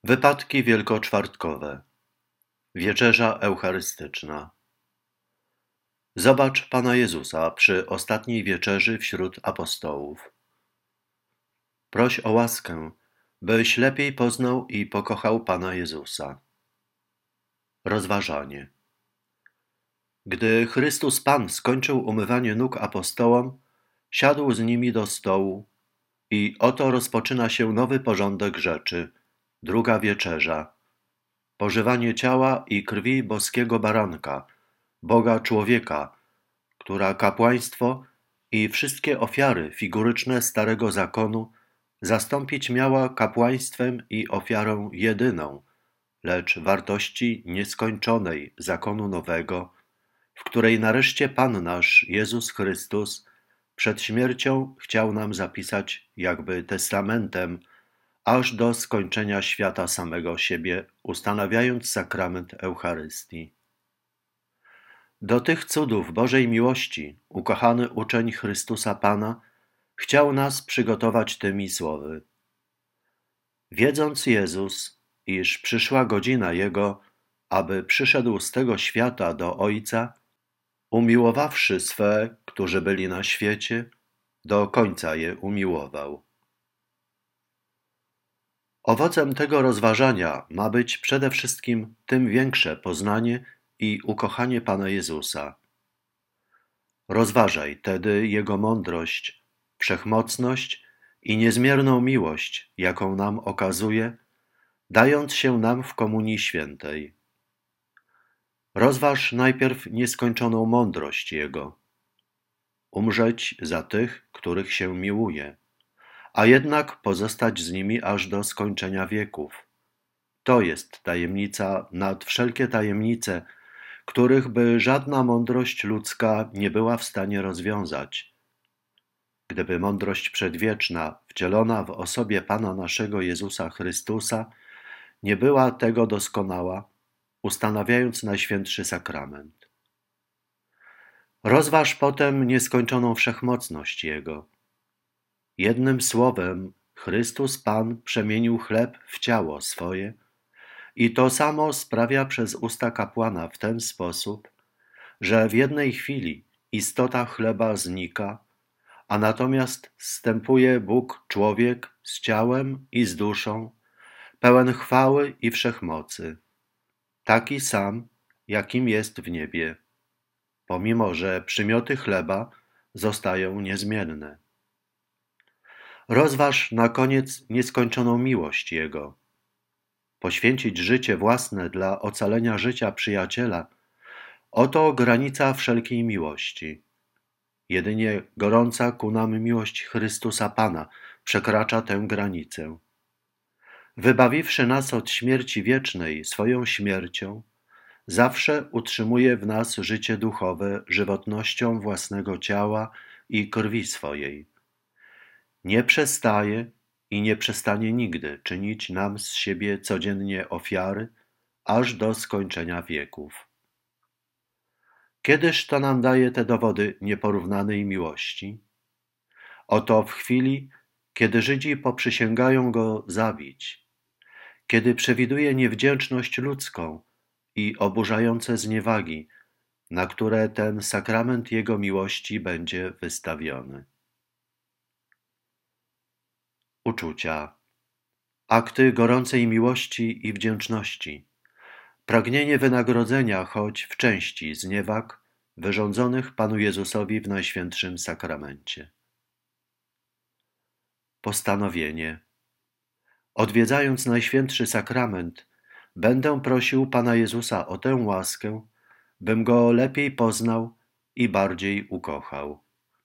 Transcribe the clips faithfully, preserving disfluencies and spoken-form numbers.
Wypadki wielkoczwartkowe. Wieczerza eucharystyczna. Zobacz Pana Jezusa przy ostatniej wieczerzy wśród apostołów. Proś o łaskę, byś lepiej poznał i pokochał Pana Jezusa. Rozważanie. Gdy Chrystus Pan skończył umywanie nóg apostołom, siadł z nimi do stołu i oto rozpoczyna się nowy porządek rzeczy, druga wieczerza. Pożywanie ciała i krwi boskiego baranka, Boga człowieka, która kapłaństwo i wszystkie ofiary figuryczne Starego Zakonu zastąpić miała kapłaństwem i ofiarą jedyną, lecz wartości nieskończonej Zakonu Nowego, w której nareszcie Pan nasz Jezus Chrystus przed śmiercią chciał nam zapisać jakby testamentem aż do skończenia świata samego siebie, ustanawiając sakrament Eucharystii. Do tych cudów Bożej miłości ukochany uczeń Chrystusa Pana chciał nas przygotować tymi słowy. Wiedząc Jezus, iż przyszła godzina Jego, aby przyszedł z tego świata do Ojca, umiłowawszy swe, którzy byli na świecie, do końca je umiłował. Owocem tego rozważania ma być przede wszystkim tym większe poznanie i ukochanie Pana Jezusa. Rozważaj tedy Jego mądrość, wszechmocność i niezmierną miłość, jaką nam okazuje, dając się nam w Komunii Świętej. Rozważ najpierw nieskończoną mądrość Jego. Umrzeć za tych, których się miłuje, a jednak pozostać z nimi aż do skończenia wieków. To jest tajemnica nad wszelkie tajemnice, których by żadna mądrość ludzka nie była w stanie rozwiązać. Gdyby mądrość przedwieczna, wcielona w osobie Pana naszego Jezusa Chrystusa, nie była tego doskonała, ustanawiając Najświętszy Sakrament. Rozważ potem nieskończoną wszechmocność Jego. Jednym słowem Chrystus Pan przemienił chleb w ciało swoje i to samo sprawia przez usta kapłana w ten sposób, że w jednej chwili istota chleba znika, a natomiast zstępuje Bóg człowiek z ciałem i z duszą, pełen chwały i wszechmocy, taki sam, jakim jest w niebie, pomimo że przymioty chleba zostają niezmienne. Rozważ na koniec nieskończoną miłość Jego. Poświęcić życie własne dla ocalenia życia przyjaciela, oto granica wszelkiej miłości. Jedynie gorąca ku nam miłość Chrystusa Pana przekracza tę granicę. Wybawiwszy nas od śmierci wiecznej swoją śmiercią, zawsze utrzymuje w nas życie duchowe żywotnością własnego ciała i krwi swojej. Nie przestaje i nie przestanie nigdy czynić nam z siebie codziennie ofiary, aż do skończenia wieków. Kiedyż to nam daje te dowody nieporównanej miłości? Oto w chwili, kiedy Żydzi poprzysięgają Go zabić, kiedy przewiduje niewdzięczność ludzką i oburzające zniewagi, na które ten sakrament Jego miłości będzie wystawiony. Uczucia, akty gorącej miłości i wdzięczności, pragnienie wynagrodzenia choć w części zniewag wyrządzonych Panu Jezusowi w Najświętszym Sakramencie. Postanowienie. Odwiedzając Najświętszy Sakrament, będę prosił Pana Jezusa o tę łaskę, bym Go lepiej poznał i bardziej ukochał.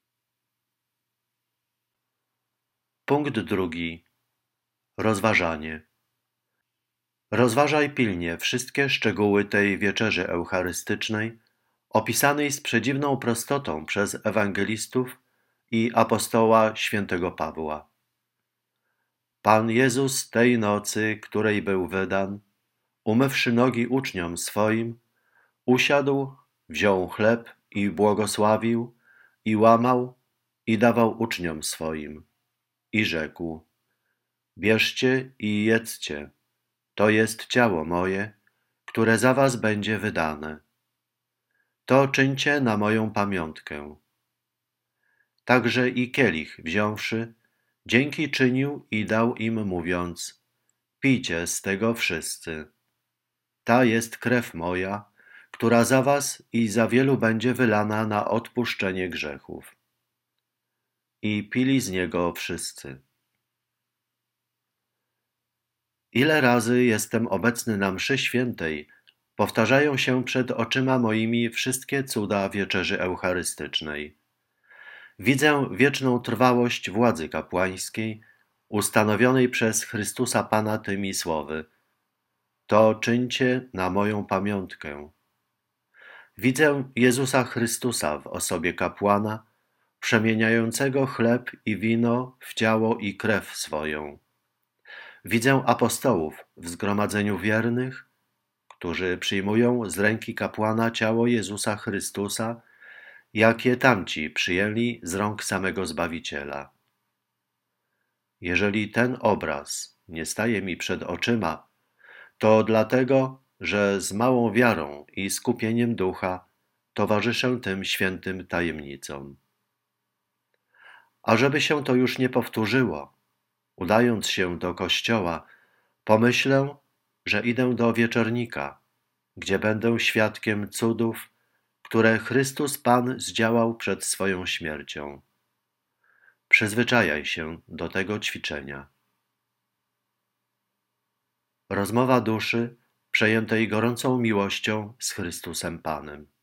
Punkt drugi. Rozważanie. Rozważaj pilnie wszystkie szczegóły tej wieczerzy eucharystycznej, opisanej z przedziwną prostotą przez ewangelistów i apostoła świętego Pawła. Pan Jezus tej nocy, której był wydan, umywszy nogi uczniom swoim, usiadł, wziął chleb i błogosławił, i łamał, i dawał uczniom swoim. I rzekł: bierzcie i jedzcie, To jest ciało moje, które za was będzie wydane. To czyńcie na moją pamiątkę. Także i kielich wziąwszy, dzięki czynił i dał im, mówiąc: pijcie z tego wszyscy. Ta jest krew moja, która za was i za wielu będzie wylana na odpuszczenie grzechów. I pili z niego wszyscy. Ile razy jestem obecny na mszy świętej, powtarzają się przed oczyma moimi wszystkie cuda wieczerzy eucharystycznej. Widzę wieczną trwałość władzy kapłańskiej, ustanowionej przez Chrystusa Pana tymi słowy: to czyńcie na moją pamiątkę. Widzę Jezusa Chrystusa w osobie kapłana, przemieniającego chleb i wino w ciało i krew swoją. Widzę apostołów w zgromadzeniu wiernych, którzy przyjmują z ręki kapłana ciało Jezusa Chrystusa, jakie tamci przyjęli z rąk samego Zbawiciela. Jeżeli ten obraz nie staje mi przed oczyma, to dlatego, że z małą wiarą i skupieniem ducha towarzyszę tym świętym tajemnicom. A żeby się to już nie powtórzyło, udając się do kościoła, pomyślę, że idę do wieczornika, gdzie będę świadkiem cudów, które Chrystus Pan zdziałał przed swoją śmiercią. Przyzwyczajaj się do tego ćwiczenia. Rozmowa duszy przejętej gorącą miłością z Chrystusem Panem.